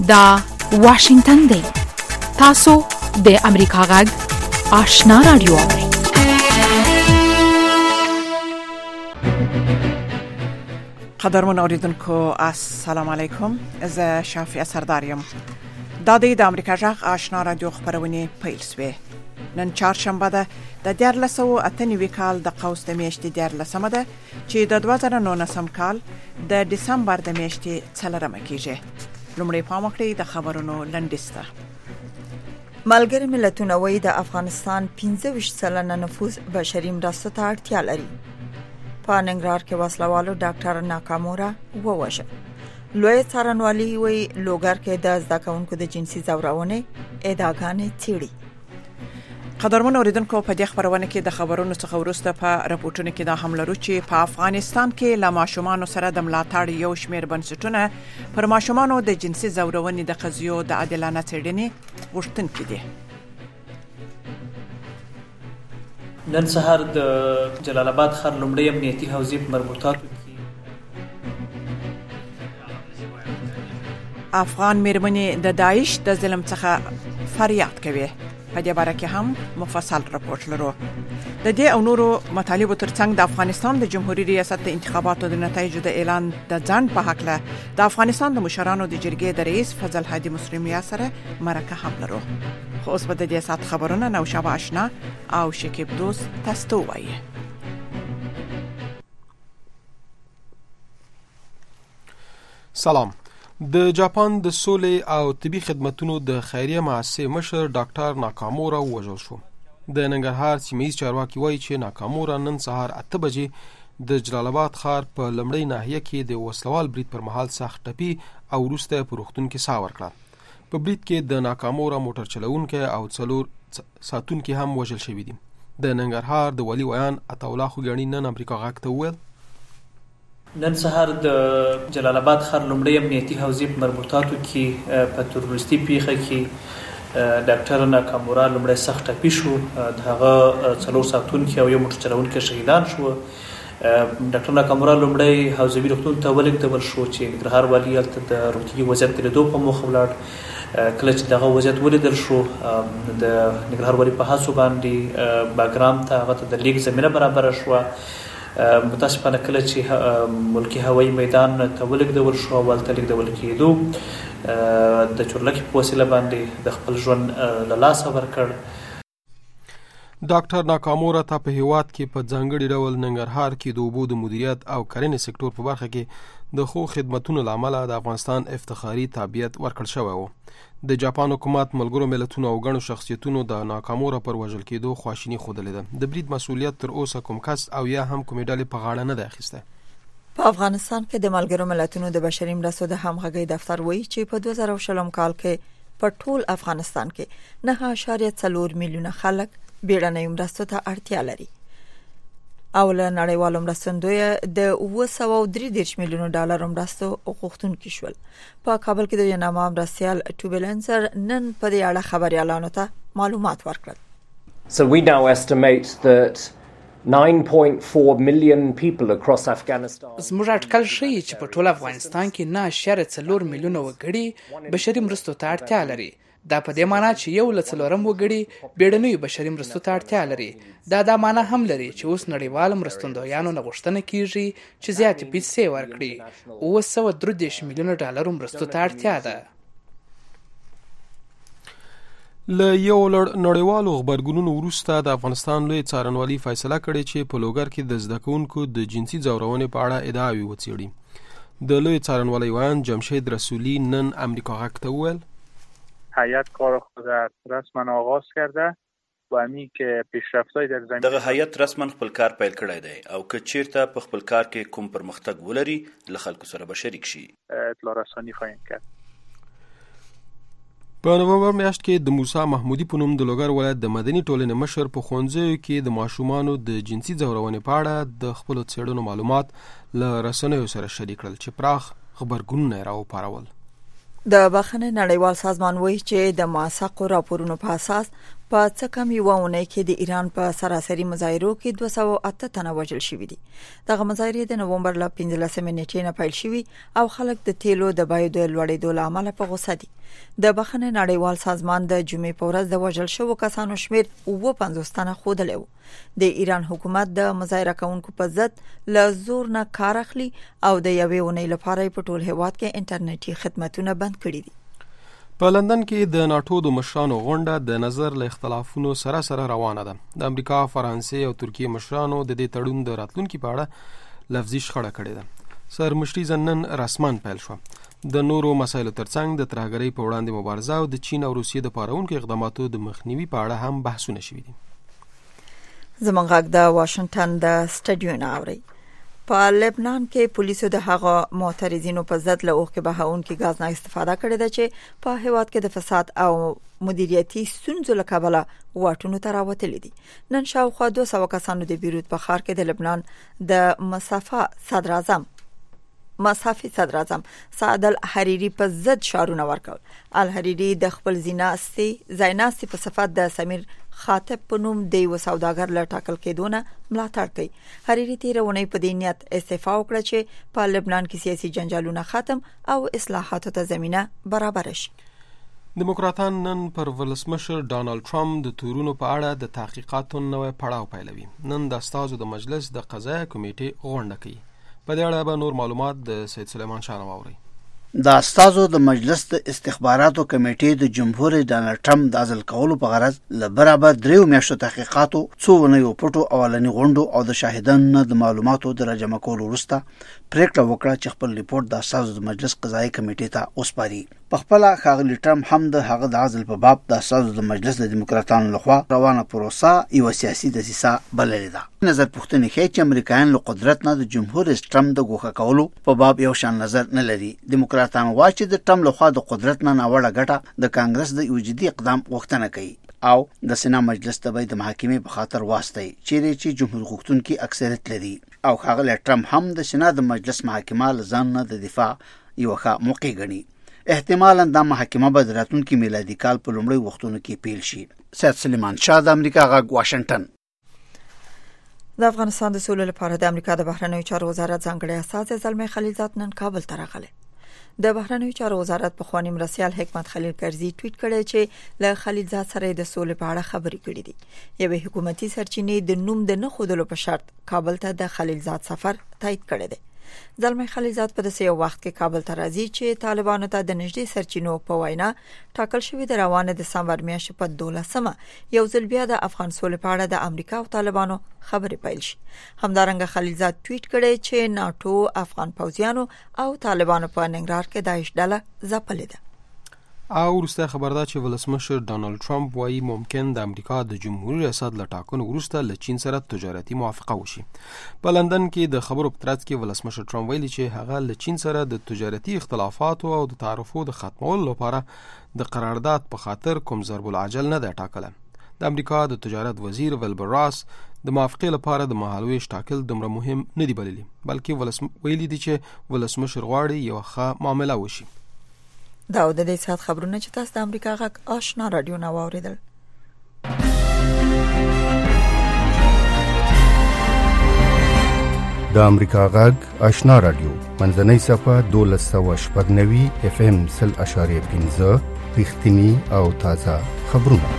دا واشنگتن دی. تاسو د امریکا غږ آشنا رادیو اورئ. قدرمن اوریدونکو السلام علیکم. زه شافعه سردار یم. دا د امریکا غږ آشنا رادیو خبرونه پیل شوه. نن چهارشنبه ده د 1498 کال د قوس د میاشتې 14مه ده چې د 2019 کال د دسمبر د میاشتې 4مه کېږي. لومړی پام وکړئ د خبرونو لنډیسته. ملګری ملتونه وایي د افغانستان 25% نفوس بشري مرستو ته اړتیا لري. په ننګرهار کې وسلوالو ډاکټر ناکامورا ووژل. لوی څارنوالي وایي لوګر کې د زده کوونکو د جنسي ځورونې ادعاګانې څېړي. قدرمن اوریدونکو په دې خبرونه کې د خبرونو څخه وروسته په راپورټونو کې دا هم لرو چې په افغانستان کې له ماشومانو سره د ملاتړ یو شمېر بنسټونه پر ماشومانو د جنسي ځورونې د قضیو د عادلانه څېړنې غوښتونکي دي. نن سهار د جلال آباد ښار لومړی امنیتي حوزې په مربوطاتو کې افغان مېرمنې د داعش د ظلم څخه فریاد کوي. په دې باره کې هم مفصل راپورټ لرو. د دې او نورو مطالبو ترڅنګ د افغانستان د جمهوریت ریاست د انتخاباتو د نتایجو د اعلان د ځنډ په حق له د افغانستان د مشرانو د جرګې د رئیس فضل هادي مسلمیا سره مرکه هم لرو. خو اوس به د دې سات خبرونه نوشابه آشنا او شکیب دوست تاسو وایي. سلام. د جاپان د سولې او طبي خدماتو د خیریه مؤسسې مشر ډاکټر ناکامورا ووژل شو. د ننګرهار سیمه‌ییز چارواکي وایي چې ناکامورا نن سهار 8 بجې د جلال آباد ښار په لمړۍ ناحیه کې د وسلوال برید پر مهال سخت ټپي او وروسته په روغتون کې ساه ورکړه. په برید کې د ناکامورا موټر چلوونکی او 4 ساتونکي هم وژل شوي دي. د ننګرهار د ولي ویان عطاالله خوګاڼي نن امریکا غږ ته وویل نن سهار د جلال آباد ښار لومړی امنیتي حوزې په مربوطاتو کې په تروریستي پیښه کې ډاکټر ناکامورا لومړی سخت ټپي شو. د هغه 4 ساتونکي او یو موټر چلوونکی شهیدان شو. ډاکټر ناکامورا لومړی حوزوي روغتون ته ولېږدول شو چې ننګرهار والي هلته د روغتیایي وضعیت د لیدو په موخه ولاړ. کله چې دغه وضعیت ولیدل شو د ننګرهار والي په هڅو باندې باګرام ته هغه ته د لیک زمینه برابره شوه. متاسفانه کله چې ملکی هوایي میدان ته ولېږدول شو او هلته لېږدول کېدو د چورلکې په وسیله باندې د خپل ژوند له لاسه ورکړ. ډاکټر ناکامورا ته په هیواد کې په ځانګړي ډول ننګرهار کې د اوبو د مدیریت او کرنې سکتور په برخه کې د خو خدمتونو له امله د افغانستان افتخاري تابعیت ورکړل شوی و. د جاپان حکومت ملګرو ملتونو او ګڼو شخصیتونو د ناکامورا پر وژل کېدو خواشیني ښودلې ده. د برید مسؤلیت تر اوسه کوم کس او یا هم کومې ډلې په غاړه نه ده اخیسته. په افغانستان کې د ملګرو ملتونو د بشري مرستو د همغږۍ دفتر وایي چې په 2020 کال کې په ټول افغانستان کې 9.4 میلیونه خلک بیړنۍ مرستو ته اړتیا لري او له نړیوالو مرستندوی د 933 میلیونو ډالر مرستو غوښتونکي شول. په کابل کې د یناما مرستیال ټوبلنسر نن په دې اړه خبريالانو ته معلومات ورکړل. So we now estimate that 9.4 million people across Afghanistan. زموږ اټکل ښیي چې په ټول افغانستان کې 9.4 میلیونه وګړي بشري مرستو ته اړتیا لري. دا په دې معنی چې 1/4 وګړي بیړنیو بشري مرستو ته اړتیا لري. دا معنی هم لري چې اوس نړیوال مرستندویانو نه غوښتنه کیږي چې زیاتې پیسې ورکړي. 933 میلیونه ډالر مرستو ته اړتیا ده. له یو نړیوالو غبرګونونو وروسته د افغانستان لوی څارنوالي فیصله کړې چې په لوګر کې د زده کوونکو د جنسي ځورونې په اړه ادعاوې وڅېړي. د لوی څارنوالي ویان جمشید رسولی نن امریکا غږ ته وویل هیئت کار خود رسما آغاز کرده و همین که پیشرفت‌های در زمینه دغه هیئت رسما خپل کار پیل کړی دی او که چیرته په خپل کار کې کوم پرمختګ ولري له خلکو سره به شریک شي. اطلاع رسانی خواهیم کرد. په نومبر میاشت کې د موسی محمودي په نوم د لوګر ولایت د مدني ټولنې مشر په ښوونځیو کې د ماشومانو د جنسي ځورونې په اړه د خپلو څېړنو معلومات له رسنیو سره شریک کړل چې پراخ خبرګونونه یې راوپارول. د بخښنې نړیوال سازمان وایي چې د موثقو راپورونو په اساس په څه کم یوه اونۍ کې د ایران په سراسري مظاهرو کې 208 تنه وژل شوي دي. دغه مظاهرې د نومبر له 15 نیټې نه پیل شوي او خلک د تیلو د بیو د لوړېدو له امله په غوسه دي. د بخښنې نړیوال سازمان د جمعې په ورځ د وژل شوو کسانو شمیر 50 تنه ښودلی و. د ایران حکومت د مظاهره کوونکو په ضد له زور نه کار اخلي او د یوې اونۍ لپاره په ټول هیواد کې انټرنیټي خدماتونه بند کړي دي. په لندن کې د ناتو د مشرانو غونډه د نظر له اختلافونو سره روانه ده. د امریکا، فرانسې او ترکیې مشرانو د دې تړون د راتلونکي په اړه لفظي شخړه کړې ده. سرمشري نن رسمان پیل شو. د نورو مسایلو ترڅنګ د ترهګرۍ په وړاندې مبارزه او د چین او روسیې د پارونکو اقداماتو د مخنیوي په اړه هم بحثونه شوي دي. زموږ غږ د واشنگټن د سټډیو نه اوري. په لبنان کې پولیسو د هغه معترضینو په ضد له اوښکې بهونکي غاز نه استفاده کړې ده چې په هیواد کې د فساد او مدیریتي ستونزو له کبله واټونو ته راوتلي دي. نن شاوخوا 200 کسانو د بیروت په ښار کې د لبنان د مصافي صدر اعظم سعد الحریری په ضد شعارونه ورکول. الحریری د خپل زیناستي په صفت د سمیر خاطب په نوم د یو سوداګر له ټاکل کېدونه ملاتړ کوي. حریری تیرونی په دې نیت استعفا وکړه چې په لبنان کې سیاسي جنجالونه ختم او اصلاحاتو ته زمینه برابر شي. دموکراتان نن پر ولسمشر ډانلډ ټرمپ د تورونو په اړه د تحقیقاتو نوې پړاو پیلوي. نن د استازو د مجلس د قضایه کمیټې غونډه کوي. په دې اړه به نور معلومات د سید سلیمان شاه واوري. د استازو د مجلس د استخباراتو کمیټې د جمهور ډانلډ ټرمپ د عزل کولو په غرض له برابر 3 میاشتو تحقیقاتو، څو ونیو پټو اولنی غونډو او د شاهدانو د معلوماتو د راجمع کولو وروسته پریکړه وکړه چې خپل ریپورت د استازو د مجلس قضایي کمیټې ته وسپاري. په خپل ښاغلي ټرمپ هم د هغه د عزل په باب د استازو د مجلس د دیموکراتانو لخوا روانه پروسه یو سیاسي دسیسه بللې ده. نظر پوښتنې ښیي چې امریکایان له قدرت نه د جمهور رئیس ټرمپ د ګوښه کولو په باب یو شان نظر نه لري. دیموکراتان وايي چې د ټرمپ لخوا د قدرت نه ناوړه ګټه د کانګرس د یو جدي اقدام غوښتنه کوي او د سنا مجلس ته د محاکمې په خاطر واستي چیرې چې جمهور غوښتونکي اکثریت لري او ښاغلی ټرمپ هم د سنا د مجلس محاکمه له ځان نه د دفاع یو ښه موقع ګڼي. احتمالاً دا محاکمه به د راتلونکي میلادي کال په لومړي وختونو کې پیل شي. سید سلیمان شاه د امریکا غږ واشنگټن. د افغانستان د سولې لپاره د امریکا د بهرنیو چارو وزارت ځانګړی استازی زلمي خلیلزاد نن کابل ته راغلی. د بهرنیو چارو وزارت پخوانی مرستیال حکمت خلیل کرزي ټویټ کړی چې له خلیلزاد سره د سولې په اړه خبرې کړې دي. یوه حکومتي سرچینې د نوم د نه ښودلو په شرط کابل ته د خلیلزاد سفر تایید کړی دی. زلمي خلیلزاد په داسې یو وخت کې کابل ته راځي چې طالبانو ته د نږدې سرچینو په وینا ټاکل شوی د روانه دسمبر میاشتې په 12مه یو ځل بیا د افغان سولې په اړه د امریکا او طالبانو خبرې پیل شي. همدارنګه خلیلزاد ټویټ کړی چې ناتو افغان پوځیانو او طالبانو په ننګرهار کې داعش ډله ځپلې ده. او وروسته خبر ده چې ولسمشر ډانلډ ټرمپ وايي ممکن د امریکا د جمهوریت ریاست له ټاکنو وروسته له چین سره تجارتي موافقه وشي. په لندن کې د خبرو په ترڅ کې ولسمشر ټرمپ ویلي چې هغه له چین سره د تجارتي اختلافاتو او د تعرفو د ختمولو لپاره د قرارداد په خاطر کوم ضرب العجل نه دی ټاکلی. د امریکا د تجارت وزیر ویلبر راس د موافقې لپاره د مهالویش ټاکل دومره مهم نه دی بللی، بلکې ویلي دي چې ولسمشر غواړي یو ښه معامله وشي. دا د دې سات خبرونه چې تاسو د امریکا غږ آشنا رادیو نه واوریدل. د امریکا غږ آشنا رادیو منځنۍ صفه 1290 FM 0.5 رښتینی او تازه خبرونه.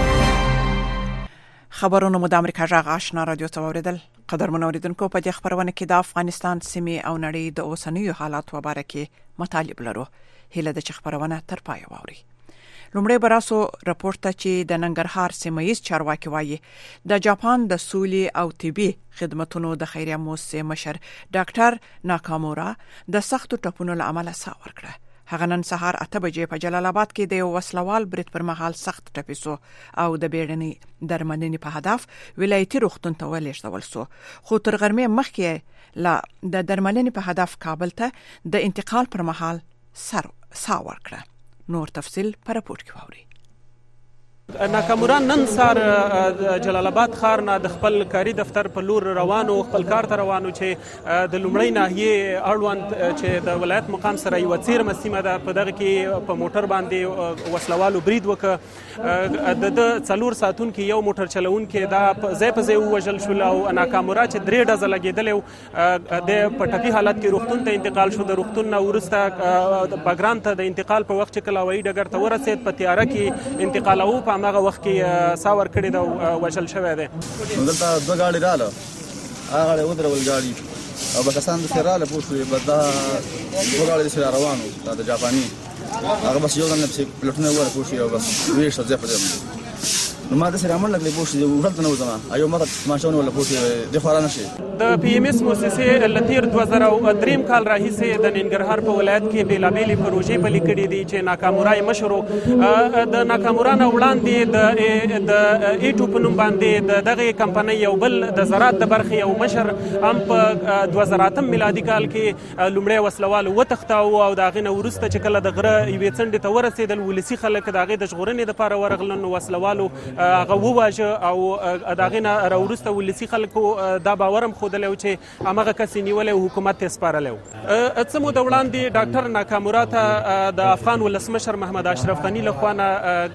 خبرونه مو د امریکا غږ آشنا رادیو ته واوریدل. قدر منوریدونکو په دې خبرونه کې د افغانستان سیمې او نړۍ د اوسنیو حالات په اړه کې مطالب لرو. هیله د خبرونه تر پای واوري. لومړی براسو راپورټ ته چې د ننګرهار سیمایي چارواکي وایي د جاپان د سولې او طبي خدماتو د خیریه موسسې مشر ډاکټر ناکامورا د سختو ټپونو له امله ساه ورکړه. هغه نن سهار 8 بجې په جلال آباد کې د یو وسلوال برید پر مهال سخت ټپي سو او د بیړنۍ درملنې په هدف ولایتي روغتون ته ولېږدول سو، خو تر غرمې مخکې لا د درملنې په هدف کابل ته د انتقال پر مهال ساه ورکړه. نور تفصیل په راپور کې واوري. ناکامورا نن سار جلال آباد ښار نه د خپل کاري دفتر په لور روانو خپل کار ته روانو چې د لومړۍ ناحیې اړوند چې د ولایت مقام سره یوه څیرمه سیمه ده په دغه کې په موټر باندې وسلوالو برید وکړه د 4 ساعتونکي یو موټر چلونکي دا ځای په ځای ووژل شول او ناکامورا چې 3 ډزه لګېدلی و د په ټپي حالت کې روغتون ته انتقال شو. د روغتون نه وروسته بګرام ته د انتقال په وخت چې کله هوایي ډګر ته ورسېد په تیاره کې انتقالوه په هماغه وخت کې سا ورکړې ده او وژل شوی دی. دلته 2 ګاډي رااله هغه غاړې ودرول ګاډي او به کسان داسې رااله پوه شوې به دا 2 ګاډي داسې را روان وو دا د جاپاني هغه بس یو ځل نه پسې پلټونه وره پوه شوې او بس ویښ ځای په ځای نو ما داسې رامنډ لګلې پوه شوې وړلته نه وځم ایو ماته تماشا ونیوله پوه شوې دې خوا را نه شي. د پی ایم ایس موسسې له تېر 2003 کال راهیسې د ننګرهار په ولایت کې بېلابېلې پروژې پلي کړي دي چې ناکامورا یې مشر و. د ناکامورا نه وړاندې د ایټو په نوم باندې د دغې کمپنۍ یو بل د زراعت د برخې یو مشر هم په 2008 میلادي کال کې لومړی وسلوالو وتښتاوه او د هغې نه وروسته چې کله د غره یوې څنډې ته ورسېدل ولسي خلک د هغې د ژغورنې دپاره ورغلل نو وسلوالو هغه وواژه او د هغې نه راوروسته ولسي خلکو دا باور هم ښودلی و چې همغه کس یې نیولی او حکومت ته سپارلی و. څه موده وړاندې ډاکټر ناکامورا ته د افغان ولسمشر محمد اشرف غني لخوا نه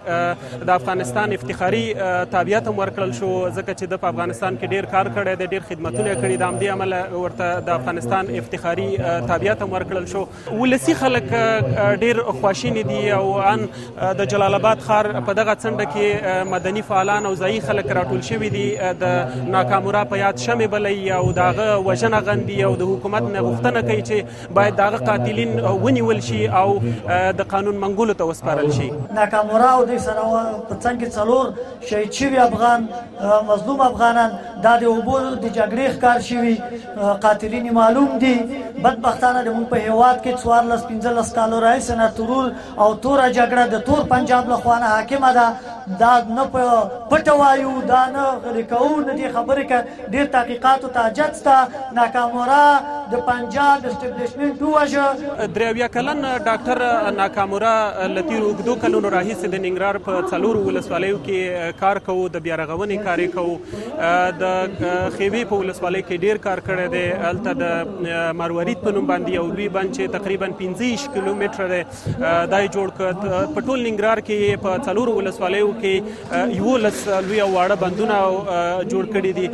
د افغانستان افتخاري تابعیت هم ورکړل شو ځکه چې د په افغانستان کې ډېر کار کړی دی ډېر خدمتونه یې کړي د همدې امله ورته د افغانستان افتخاري تابعیت هم ورکړل شو. ولسي خلک ډېر خواشیني دي او ان د جلال آباد ښار په دغه څنډه کې مدني فعالان او ځایي خلک راټول شوي دي د ناکامورا په یاد شمې بلوي او د هغه وژنه غندي او د حکومت نه غوښتنه کوي چې باید د هغه قاتلین ونیول شي او د قانون منګولو ته وسپارل شي. ناکامورا او د سره په څنګ کې 4 شهید شوي افغان مظلوم افغانان دا د اوبو د جګړې ښکار شوي قاتلین معلوم دي. بدبختانه د موږ په هیواد کې 14-15 کالو راهیسې نه ترور او توره جګړه د تور پنجاب لخوا نه حاکمه ده. دا نه په پټه وایو دا نه غلي کوو نه دې خبرې که ډېر تحقیقاتو ته حاجت شته. ناکامورا د پنجاب اسټبلیشمنټ وواژه. 83 کلن ډاکټر ناکامورا له تېرو اوږدو کلونو راهیسې د ننګرهار په 4 ولسوالیو کې کار کوو د بیارغونې کار یې کوو. د خیوې په ولسوالۍ کې ډېر کار کړی دی. هلته د مروارید په نوم باندې یو لوی بند چې تقریبا 15 کیلومتره دی دا یې جوړ کړ. په ټول ننګرهار کې په 4 ولسوالیو کې 11 لوی او واړه بندونه جوړ کړي دي.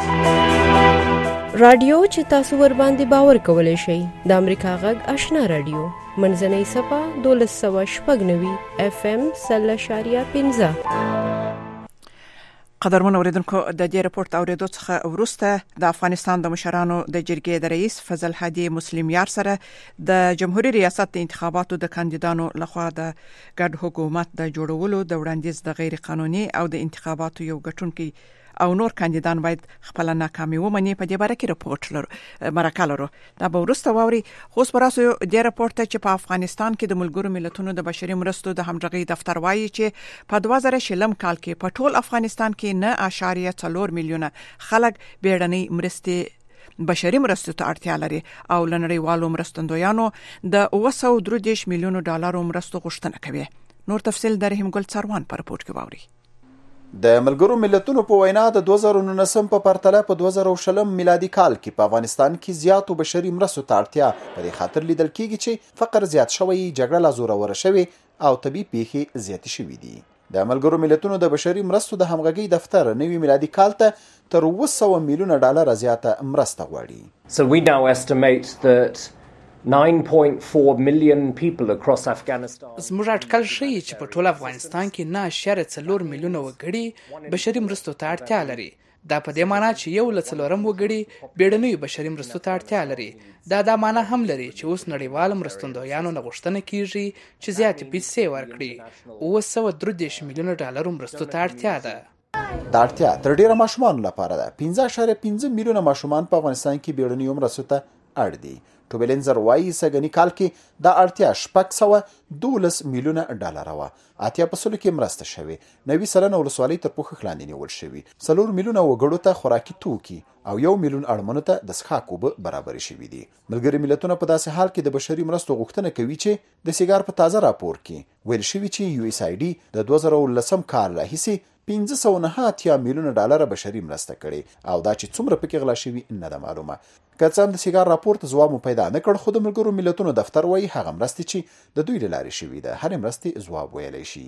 رادیو چې تاسو ور باندې باور کولای شئ د امریکا غږ آشنا رادیو منځنۍ صفه 1290 FM 0.15. قدرمن اوریدونکو د دې راپورټ اوریدو څخه وروسته د افغانستان د مشرانو د جرګې د رئیس فضل هادي مسلم یار سره د جمهوریت ریاست د انتخاباتو د کاندیدانو لخوا د ګډ حکومت د جوړولو د وړاندیز د غیر قانوني او د انتخاباتو یو ګټونکي او نور کاندیدان باید خپل ناکامي ومني په دې باره کې راپورټ مرکه لرو. دا به وروسته واوري. خو اوس براسو د راپورټ چې په افغانستان کې د ملګرو ملتونو د بشري مرستو د همغږي دفتر وایي چې په 2000 کال کې په ټول افغانستان کې 9.4 میلیونه خلک بیړنۍ مرستې بشري مرستو ته اړتیا لري او لنړیوالو مرستندویانو د 230 میلیونو ډالرو مرستو غوښتنه کوي. نور تفصیل د رحیم ګل څاروان په راپورټ کې واوري. د ملګرو ملتونو په وینا د 2019 په پرتله په 2020 میلادي کال کې په افغانستان کې زیاتو بشري مرستو ته اړتیا په دې خاطر لیدل کېږي چې فقر زیات شوی، جګړه لا زوروره شوې او طبي پیښې زیاتې شوې دي. د ملګرو ملتونو د بشري مرستو د همغږي دفتر نوي میلادي کال ته تر 200 میلیونه ډالر زیاته مرسته غواړي. So we now estimate that 9.4 million people across Afghanistan. زموږ اټکل ښیي چې په ټول افغانستان کې 9.4 میلیونه وګړي بشري مرستو ته اړتیا لري. دا په دې معنی چې 1.4 وګړي بیړنیو بشري مرستو ته اړتیا لري. دا معنی هم لري چې اوس نړیوال مرستندویانو نه غوښتنه کیږي چې زیاتې پیسې ورکړي. 230 میلیونه ډالر مرستو ته اړتیا ده. دا اړتیا تر ډیره ماشومان لپاره ده. 15.5 میلیونه ماشومان په افغانستان کې بیړنیو مرستو ته اړ دي. ټوبلینزر وایي سږني کال کې دا اړتیا 612 میلیونه ډالر وه. 80% کې مرسته شوې. 90% ولسوالۍ تر پوښښ لاندې نیول شوي. 4 میلیونه وګړو ته خوراکي توکي او 1 میلیون اړمنو ته د څښاک اوبه برابر شوي دي. ملګري ملتونه په داسې حال کې د بشري مرستو غوښتنه کوي چې د سیګار په تازه راپور کې ویل شوي چې USAID د 2019 کال راهیسې 509 میلیونه ډالر بشري مرسته کړي او دا چې څومره پکې غلا شوي نه ده معلومه. که څه هم د سیګار راپور ته ځواب مو پیدا نه کړ، خو د ملګرو ملتونو دفتر وایي هغه مرستې چې د دوی له لارې شوي ده هرې مرستې ځواب ویلی شي.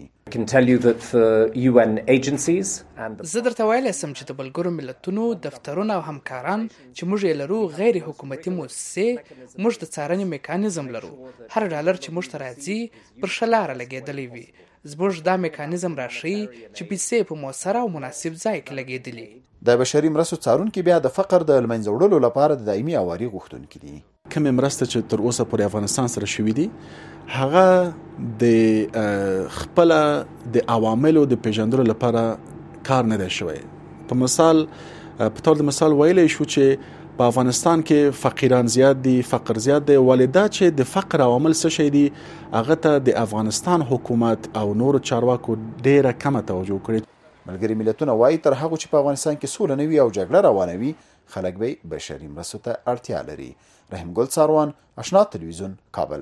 زه درته ویلی سم چې د ملګرو ملتونو دفترونه او همکاران چې موږ یې لرو غیر حکومتي مؤسسې، موږ د څارنې میکانیزم لرو. هر ډالر چې موږ ته راځي پر ښه لاره لګېدلی وي. زموږ دا میکانیزم راښیي چې پیسې په مؤثره او مناسب ځای کې لګېدلي. د بشري مرستو څارونکي بیا د فقر د لمنځه وړلو لپاره د دایمي اواري غوښتونکي دي. کومې مرسته چې تر اوسه پورې افغانستان سره شوي دي هغه د خپل د عواملو د پیژندلو لپاره کار نه دی شوی. په تور د مثال ویلی شو چې په افغانستان کې فقیران زیات دي، فقر زیات دی، ولدا چې د فقر عوامل څه شي دي هغه ته د افغانستان حکومت او نور چارواکو ډیره کمه توجه کړې. ملګري ملتونه وایي تر هغه چې په افغانستان کې سوله نه وي او جګړه روانه وي خلک به بشري مرستو ته اړتیا لري. رحیم ګل څاروان، آشنا تلویزیون، کابل.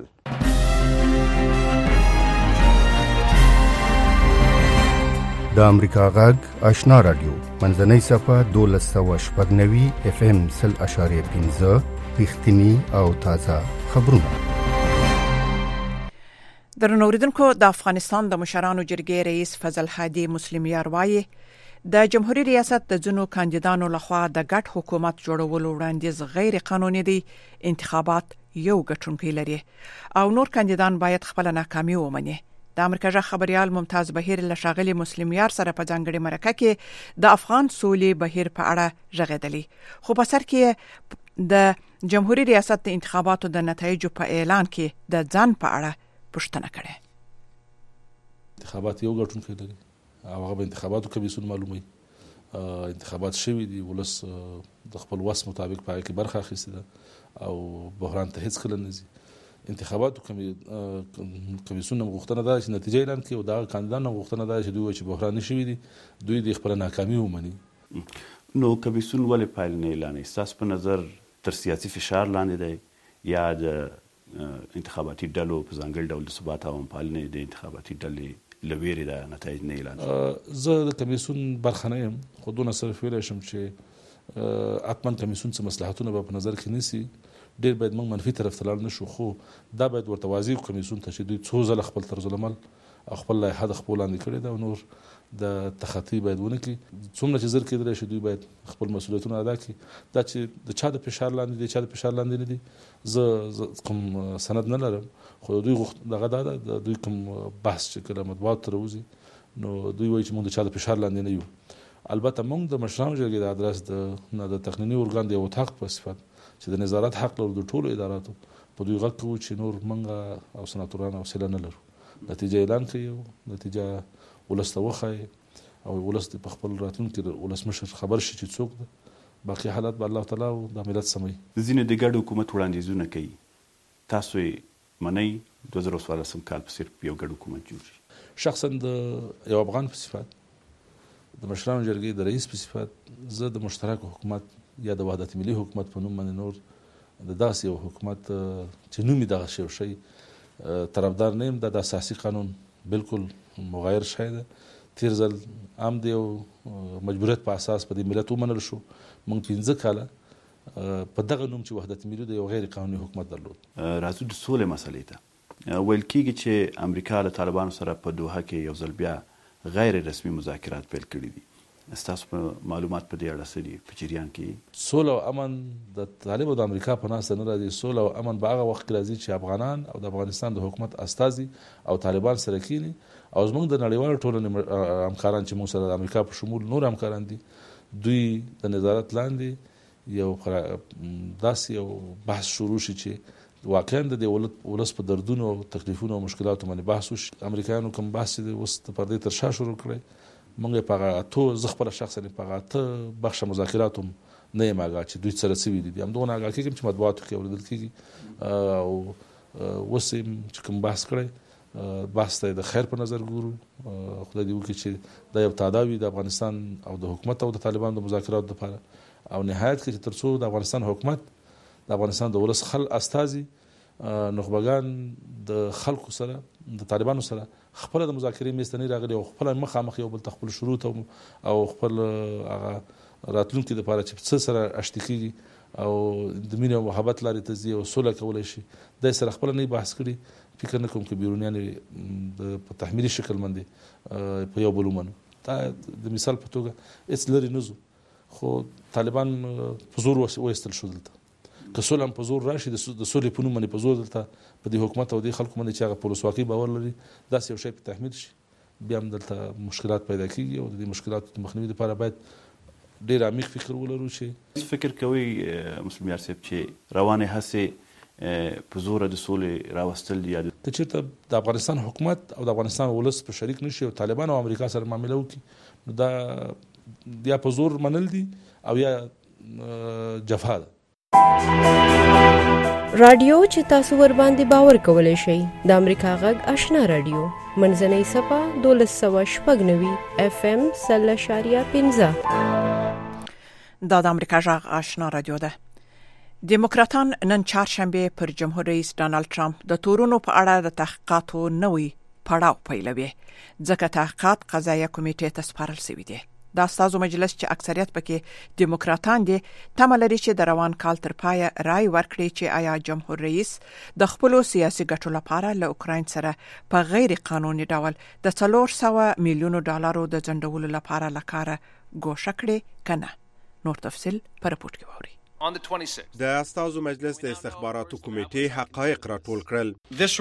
د امریکا غږ آشنا رادیو منځنۍ صفحه 1290 FM 0.5 رښتینی او تازه خبرونه. درنو اوریدونکو، د افغانستان د مشرانو جرګې رئیس فضل هادي مسلمیار وایي د جمهوریت ریاست د ځینو کاندیدانو لخوا د ګډ حکومت جوړولو وړاندیز غیر قانوني دي. انتخابات یو ګټونکی لري او نور کاندیدان باید خپل ناکامي ومني. د امریکا جغ خبريال ممتاز بهیر له شاغلي مسلمیار سره په ځانګړي مرکه کې د افغان سولې بهیر په اړه ژغېدلی، خو په سر کې د جمهوریت ریاست د انتخاباتو د نتایجو په اعلان کې د ځان په اړه پوښتنه کړې. انتخابات یو ګټونکی لري او هغه به انتخاباتو کمیسیون معلوموي. انتخابات شوي دي، ولس د خپل وس مطابق په هغه کې برخه اخیستې ده او بحران ته هیڅ کله نه ځي. انتخاباتو کمیسیون هم غوښتنه ده چې نتیجه اعلان کړي او د هغه کاندیدان هم غوښتنه ده چې دوی وایي چې بحران شوي دي، دوی د خپل ناکامي ومني. نو کمیسیون ولې پایل نه اعلانوي؟ ستاسو په نظر تر سیاسي فشار لاندې دی یا د انتخاباتي ډلو په ځانګړي ډول د ثبات او پالنې د انتخاباتي ډلې لویری دا نتایج نه اعلان شي؟ زه د کمیسیون برخه نه یم، خو دونه صرف ویلی شم چې حتما کمیسیون څه مصلحتونه به په نظر کې نیسي. ډېر باید موږ منفي طرف ته لاړ نه شو، خو دا باید ورته واضح کمیسیون ته چې دوی څو ځله خپل طرز العمل او خپل لایحه د خپل لاندې کړې ده او نور د تخطي باید ونه کړي. څومره چې زر کېدلی شي دوی باید خپل مسؤلیتونه ادا کړي. دا چې د چا د فشار لاندې دی چا د فشار لاندې نه دي زه کوم سند نه لرم، خو دوی دغه دا د دوی کوم بحث چې کله مطبوعاتو ته راوځي نو دوی وایي چې موږ د چا د فشار لاندې نه یو. البته موږ د مشرانو جرګې د ادرس د تقنیني ارګان د یو اتاق په صفت چې د نظارت حق لرو د ټولو اداراتو په دوی غږ کوو چې نور موږ او سناتوران حوصله نه لرو. نتیجه اعلان کوي، نتیجه ولس ته وښایي او ولس په خپل راتلونکي ولسمشر خبر شي چې څوک ده. باقي حالات به الله تعالی او د ملت سموي. ځینې د ګډ حکومت وړاندیزونه کوي، تاسو یې منئ 2014 کال په صرف یو ګډ حکومت جوړ شي؟ شخصا د یو افغان په صفت، د مشرانو جرګې د رئیس په صفت، زه د مشترک حکومت یا د وحدت ملي حکومت په نوم باندې نور د داسې یو حکومت چې نوم یې دغه شی شي طرفدار نه یم. د اساسي قانون بالکل مغایر شی ده. تیر ځل عام دی او مجبوریت په اساس په دې ملت ومنل شو. موږ 15 کاله په دغه نوم چې وحدت ملي د یو غیر قانوني حکومت درلود. راځو د سولې مسلې ته. ویل کېږي چې امریکا له طالبانو سره په دوحه کې یو ځل بیا غیر رسمي مذاکرات پیل کړي دي. ستاسو په معلومات په دې اړه څه دي په جریان کې؟ سوله او امن د طالب او د امریکا په ناسته نه راځي. سوله او امن به هغه وخت کې راځي چې افغانان او د افغانستان د حکومت استازي او طالبان سره کینی او زموږ د نړیوال ټولنې همکاران چې موږ سره د امریکا په شمول نور همکاران دي، دوی د نظارت لاندې یو داسې یو بحث شروع شي چې واقعا د ولس په دردونو او تکلیفونو او مشکلاتو باندې بحث وشي. امریکایانو کوم بحث دی اوس د پردې تر شا شروع کړی. موږ په هغه زه خپله شخصا په هغه بخش مذاکرات هم نه یم آګاه چې دوی سره څه ویلي دي. همدغونه آګاه کېږم چې مطبوعاتو کې اورېدل کېږي او اوس چې کوم بحث کړی بحث ته د خیر په نظر ګورو. خدای دې وکړي چې دا یو تداوی د افغانستان او د حکومت او د طالبانو د مذاکراتو لپاره او نهایت کې چې تر څو د افغانستان حکومت د افغانستان د ولس استازي نخبگان د خلکو سره د طالبانو سره خپل د مذاکرې میز ته نه راغلي او خپل مخامخ یو بل خپل شروط او خپل هغه راتلونکي لپاره چې څه سره اشتي کېږي او د مینې او محبت لارې ته ځي او سوله کولی شي د سره خپل نه بحث کړي. فکر نه کوم چې بیرونیان په تحمیلي شکل باندې په یو بل ومنو. دا د مثال په توګه هېڅ لرې نه ځو خو طالبان په زور وایستل شو دلته که سوله هم په زور راشي د سولې په نوم باندې په زور دلته په دې حکومت او دې خلکو باندې چې هغه په ولسواکۍ باور لري داسې یو شی په تحمیل شي بیا هم دلته مشکلات پیدا کېږي او د دې مشکلاتو د مخنیوي لپاره باید ډېر عمیق فکر ولرو. چې فکر کوي مسلم یار صاحب چې روانې هڅې په زور د سولې راوستل دي ته چېرته د افغانستان حکومت او د افغانستان ولس په شریک نشي او طالبان او امریکا سره معامله وکړي نو دا یا په زور منل دي او یا جفا ده. رادیو چې تاسو ور باندې باور کولای شئ د امریکا غږ آشنا رادیو منځنۍ صفه 1290 FM 0.15 دا د امریکا غږ آشنا رادیو ده. دیموکراتان نن چهارشنبه پر جمهور رئیس ډانلډ ټرمپ د تورونو په اړه د تحقیقاتو نوې پړاو پیلوي ځکه تحقیقات قضایه کمیټې ته سپارل شوي دي. د استازو مجلس چې اکثریت پکې دیموکراتان دي تمه لري چې د روان کال تر پایه رای ورکړي چې آیا جمهور رئیس د خپل سیاسي ګټو لپاره له اوکراین سره په غیر قانوني ډول د 400 میلیون ډالرو د ځنډولو لپاره لکاره ګوښه کړي کنه. نور تفصيل پر رپورت کې ووري. د استازو مجلس د استخباراتو کمیټې حقایق راټول کړل.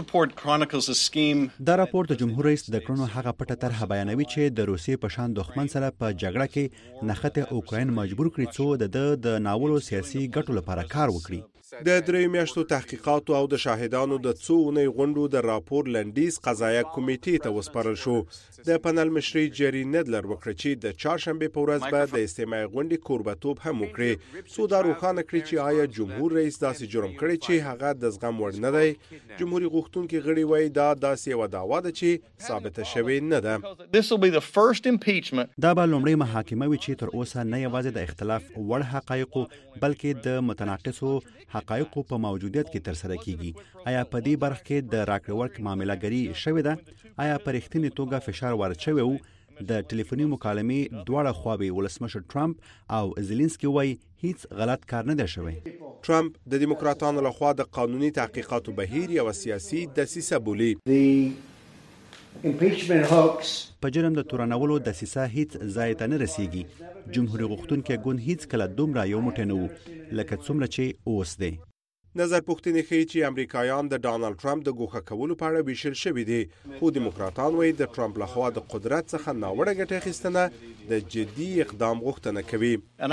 دا راپور د جمهور رئیس د کړنو هغه پټه طرحه بیانوي چې د روسیې په شان دښمن سره په جګړه کې نښته اوکراین مجبور کړي څو د ناولو سیاسي ګټو لپاره کار وکړي. د 3 میاشتو تحقیقاتو او د شاهدانو د څو اونۍ غونډو د راپور لنډیز قضایه کمیټې ته وسپارل شو. د پنل مشري جری ندلر وکړي چې د چهارشنبه په ورځ به د استماعي غونډې کوربتوب هم وکړي څو دا روښانه کړي چې آیا جمهور رئیس داسې جرم کړی چې هغه د زغم وړ نه دی. جمهوریت غوښتونکي غړي وایي دا داسې یو دعوا ده چې ثابته شوې نه ده. دا به لومړی محاکمه وي چې تر اوسه نه یوازې د اختلاف وړ حقایقو بلکې د متناقضو حقایقو په موجودیت کې ترسره کیږي. آیا په دې برخه کې د راکړې ورکړې معاملهګري شوې ده؟ آیا په رښتینې توګه فشار ورچوي وو؟ د ټلیفوني مکالمې دواړه خواوې ولسمشر ټرمپ او زيلنسکي وایي هیڅ غلط کار نه دی شوی. ټرمپ د دیموکراتانو لخوا د قانوني تحقیقاتو بهیر یو سیاسي دسیسه بولي. په جرم د تورنولو دسیسه هیڅ ځای ته نه رسیږي. جمهوریت غوښتونکي ګوند هیڅ کله دومره یو موټی نه وو لکه څومره چې اوس دی. نظر پوښتنې ښیي چې امریکایان د ډانلډ ټرمپ د ګوښه کولو په اړه ویشل شوي دي خو دیموکراتان وایي د ټرمپ لخوا د قدرت څخه ناوړه ګټه اخیستنه د جدي اقدام غوښتنه کوي.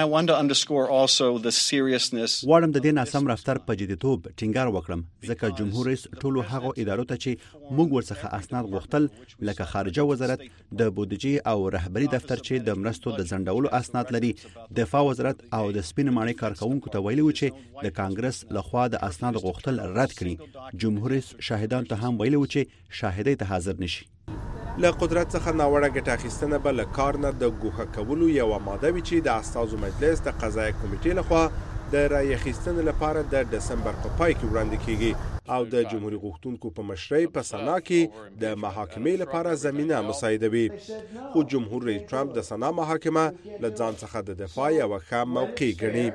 غواړم د دې ناسم رفتار په جديتوب ټینګار وکړم ځکه جمهور رئیس ټولو هغو ادارو ته چې موږ ورڅخه اسناد غوښتل لکه خارجه وزارت د بودیجې او رهبری دفتر چې د مرستو د ځنډولو اسناد لري دفاع وزارت او د سپین ماڼۍ کارکونکو ته ویلي و چې د کانګرس لخوا د اسناد غوښتل رد کړي. جمهور رئیس شاهدان ته هم ویلي و چې شاهدۍ ته حاضر نشي. له قدرت څخه ناوړه ګټه اخیستنه به له کار نه د ګوښه کولو یوه ماده وي چې د استازو مجلس د قضایه کمیټې لخوا د رای اخیستنې لپاره د دسمبر په پای کې وړاندې کیږي او د جمهوریت غوښتونکو په مشرۍ په سنا کې د محاکمې لپاره زمینه مساعدوي. خو جمهور رئیس ټرمپ د سنا محاکمه له ځان څخه د دفاع یوه ښه موقع ګڼي.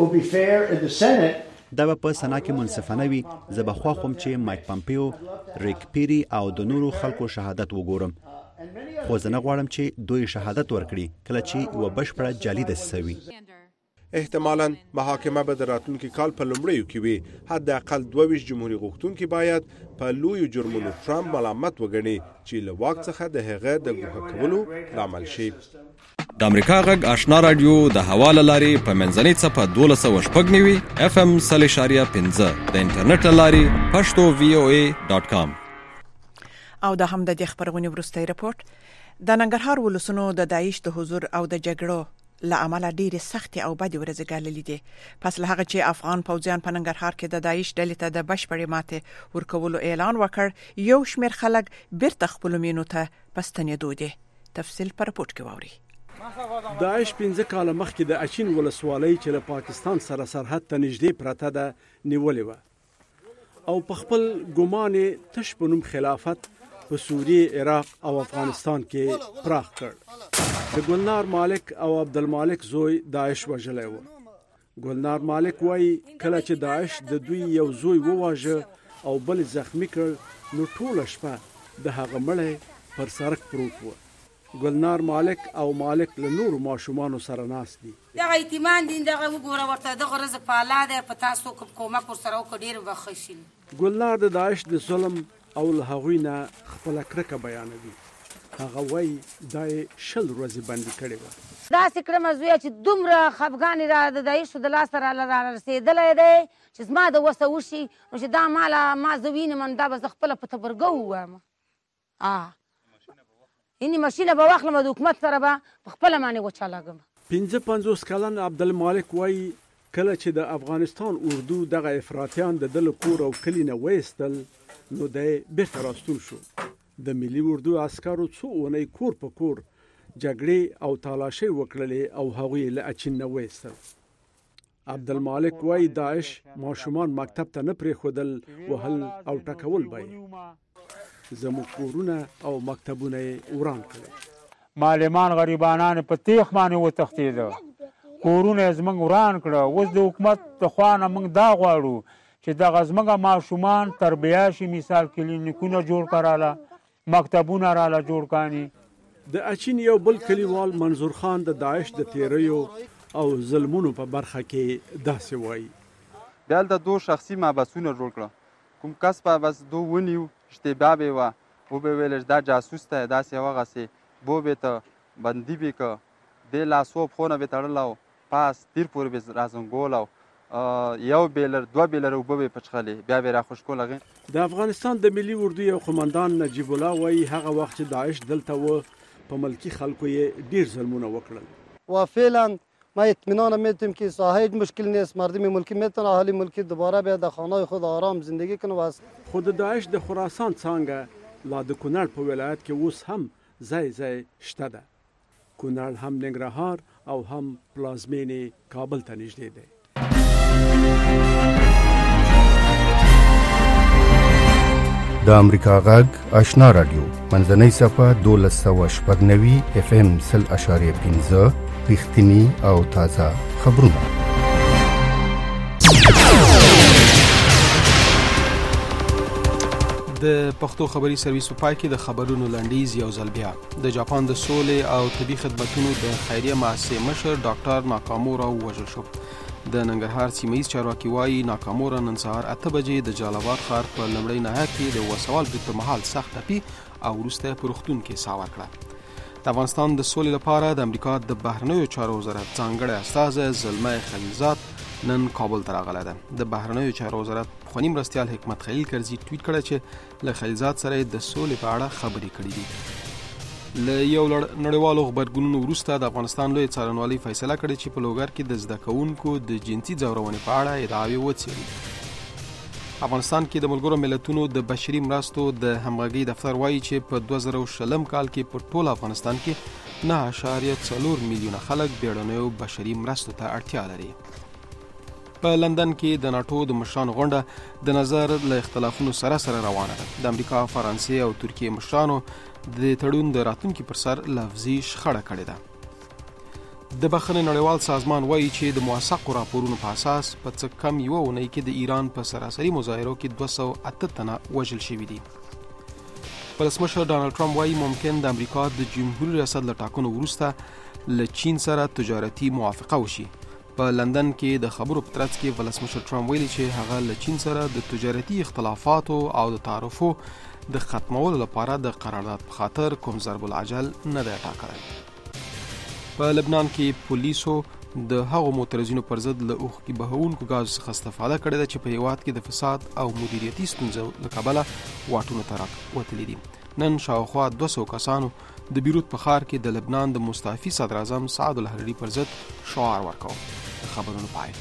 دا به په سنا کې منصفانه وي. زه به خواخوم چې مایک پامپیو، ریک پیری او د نورو خلکو شهادت وګورم خو زه نه غواړم چې دوی شهادت ورکړي کله چې یوه بشپړه جعلي دسیسه وي. احتمالاً محاکمه به د راتلونکي کال په لومړیو کې وي. حداقل 22 جمهوریت غوښتونکي باید په لویو جرمونو ټرمپ ملامت وګڼي چې له واک څخه د هغه د ګوښه کولو لامل شي. د امریکا غږ آشنا رادیو د حواله لاري په منځنۍ صفه 1290 FM 0.15 د انټرنیټ لاري pashto.voa.com. او د همدې خبرونه ورسته رپورت د ننګرهار ولسونو د داعش د حضور او د جګړو لعمله ډېرې سختې او بدې ورځې ګاللې دي. پس له هغه چې افغان پوځیان په ننګرهار کې د داعش ډلې ته د بشپړې ماتې ورکولو اعلان وکړ، یو شمېر خلک بیرته خپلو مینو ته په ستنېدو دي. تفصیل په رپورټ کې واورئ. داعش 15 کاله مخکې د اچین ولسوالۍ چې له پاکستان سره سرحد ته نږدې پرته ده نیولې وه او په خپل ګمان یې تش په نوم خلافت په سوریه، عراق او افغانستان کې پراخ کړ. د ګلنار مالک او عبدالمالک زوی داعش وژلی و. ګلنار مالک وایي کله چې داعش د دوی یو زوی وواژه او بل زخمی کړ نو ټوله شپه د هغه مړی پر سړک پروت و. ګلنار مالک او مالک له نورو ماشومانو سره ناست دي. دغه ایتمان دین دغه وګوره ورته دغه رزق په الله دی، په تاسو کومک ورسره وکړو ډېر به ښه شي. ګلنار د داعش د ظلم او له هغوی نه خپله کرکه بیانوي. هغه وایي دا یې 20 ورځې بندي کړې وه. داسې کړمه زویه چې دومره خفګان را د داعشو د لاسه را رسېدلی دی چې زما د وسه وشي نو چې دا ماله ما زه وینم دا به زه خپله په تبرګه ووایم. اینی ماشینه به واخلم د حکومت سره به په خپله باندې وچالږم. 55 کلن عبدالمالک وایي کله چې د افغانستان اردو دغه افراطیان د ده له کور او کلي نه وایستل نو دی بیرته راستون شو. د ملي اردو عسکرو څو اونۍ کور په کور جګړې او تالاشۍ وکړلې او هغوی له اچین نه وایستل. عبدالمالک وایي داعش ماشومان مکتب ته نه پرېښودل، وهل او ټکول به یې. زموږ کورونه او مکتبونه یې وران کړل. معلمان غریبانان په تیخ باندې وتښتېده، کورونه یې زموږ وران کړه. اوس د حکومت د خوا نه موږ دا غواړو چې دغه زموږ ماشومان تربیه شي، مثال کلینیکونه جوړ کړاله، مکتبونه راله جوړ کړي. د اچین یو بل کلیوال منظور خان د داعش د تیریو او ظلمونو په برخه کې داسې وایي. بیا دلته 2 شخصي محبسونه جوړ کړه. کوم کس په بس 2 ونیو اشتباه به و او به ویلش دا جاسوس ته داسې هغسې بو به ته بندي به که دې لاسو پښونه به تړله او پاس تیر پورې به رازنګول او یو بیلر 2 بیلر اوبه به پچخلې بیا به راخوشکول هغې. د افغانستان د ملي اردو یو قماندان نجیب الله وایي هغه وخت چې داعش دلته و په ملکي خلکو یې ډیر ظلمونه وکړل. و فعلا ما اطمینان میتیم که ساحه مشکل نیست، مردم ملکی میتونه اهالی ملکی دوباره بیاد در خانه خود آرام زندگی کنه. و خود داعش د خراسان څنګه لا د کونړ په ولایت کې اوس هم ځای شته ده. کونړ هم ننګرهار او هم پلازمینې کابل ته نږدې دی. د امریکا غږ آشنا رادیو منځنۍ صفه 1290 FM 0.5 رښتینی او تازه خبرونه. د پښتو خبري سرویس په پای کې د خبرونو لنډیز یو ځل بیا. د جاپان د سولې او طبي خدماتو د خیریه مؤسسې مشر ډاکټر ناکامورا ووژل شو. د ننګرهار سیمه‌ییز چارواکي وایي ناکامورا نن سهار 8 بجې د جلال آباد ښار په لومړۍ نهاد کې د وسوال برید پر مهال سخت ټپي او وروسته په روغتون کې ساه ورکړه. د افغانستان د سولې لپاره د امریکا د بهرنیو چارو وزارت ځانګړی استازی زلمه خلیلزاد نن کابل ته راغلی ده. د بهرنیو چارو وزارت پخواني مرستیال حکمت خلیل کرزي ټویټ کړی چې له خلیلزاد سره د سولې په اړه خبرې کړې دي. له یو نړیوالو غبرګونونو وروسته د افغانستان لوی څارنوالۍ فیصله کړې چې په لوګر کې د زده کوونکو د جنسي ځورونې په اړه ادعاوې وڅېړي. افغانستان کې د ملګرو ملتونو د بشري مرستو د همغږۍ دفتر وایي چې په 2020 کال کې په ټول افغانستان کې 9.4 میلیونه خلک بیړنیو بشري مرستو ته اړتیا لري. په لندن کې د ناتو د مشرانو غونډه د نظر له اختلافونو سره روانه ده. د امریکا، فرانسې او ترکیې مشرانو د تړون د راتلونکي پر سر لفظي شخړه کړې ده. د بخښنې نړیوال سازمان وایي چې د موثقو راپورونو په اساس په څه کم یوه اونۍ کې د ایران په سراسري مظاهرو کې 208 تنه وژل شوي دي. ولسمشر ډانلډ ټرمپ وایي ممکن د امریکا د جمهوریت ریاست له ټاکنو وروسته له چین سره تجارتي موافقه وشي. په لندن کې د خبرو په ترڅ کې ولسمشر ټرمپ ویلي چې هغه له چین سره د تجارتي اختلافاتو او د تعرفو د ختمولو لپاره د قرارداد په خاطر کوم ضرب العجل نه دی ټاکلی. په لبنان کې پولیسو د هغو معترضینو پر ضد له اوښکې بهونکو ګازو څخه استفاده کړې ده چې په هیواد کې د فساد او مدیریتي ستونزو له کبله واټونو ته راوتلي دي. نن شاوخوا 200 کسانو د بیروت په ښار کې د لبنان د مستعفي صدر اعظم سعد الحریري پر ضد شعار ورکاو. خبرونه پای.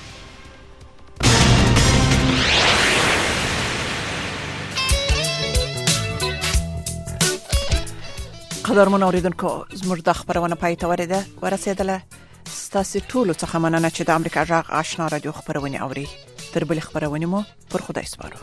قدرمن اوریدونکو زموږ د خبرونه پای ته ورسېدله. ستاسو ټولو څخه مننه چې د امریکا غږ آشنا رادیو خبرونه اوري. تر بل خبرونه مو پر خدای سپارو.